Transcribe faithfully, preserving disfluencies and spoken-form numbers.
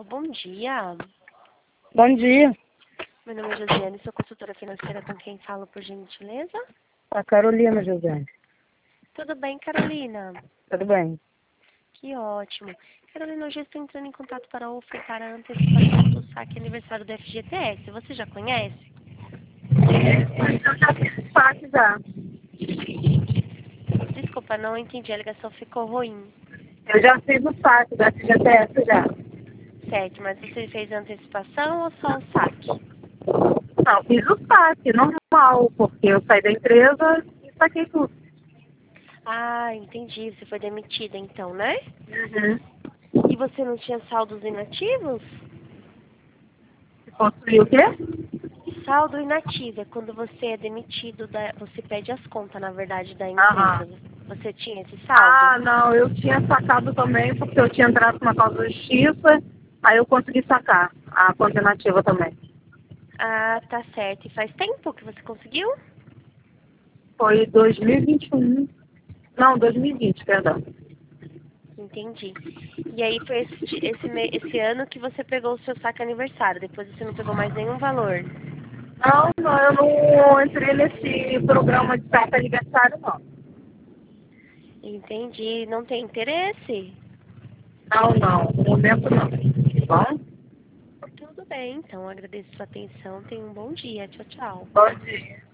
Alô, bom dia. Bom dia. Meu nome é Josiane, sou consultora financeira, com quem falo, por gentileza? A Carolina, Josiane. Tudo bem, Carolina? Tudo bem. Que Que ótimo. Carolina, hoje eu estou entrando em contato para ofertar a antecipação do saque aniversário do F G T S. Você já conhece? Eu já fiz saque já. Desculpa, não entendi, a ligação ficou ruim. Eu já fiz o saque da F G T S já. Certo, mas você fez a antecipação ou só o saque? Não, fiz o saque, normal, porque eu saí da empresa e saquei tudo. Ah, entendi. Você foi demitida então, né? Uhum. E você não tinha saldos inativos? Construí o quê? Saldo inativo é quando você é demitido, da, você pede as contas, na verdade, da Aham. empresa. Você tinha esse Ah, saldo? não, eu tinha sacado também, porque eu tinha entrado com uma causa de justiça, aí eu consegui sacar a conta nativa também. Ah, tá certo. E faz tempo que você conseguiu? Foi dois mil e vinte e um. Não, dois mil e vinte, perdão. Entendi. E aí foi esse, esse, me- esse ano que você pegou o seu saque aniversário. Depois você não pegou mais nenhum valor. Não, não, eu não entrei nesse programa de saque aniversário, não. Entendi. Não tem interesse? Não, não, no momento não. Tá bom? Tudo bem, então. Agradeço sua atenção. Tenha um bom dia. Tchau, tchau. Bom dia.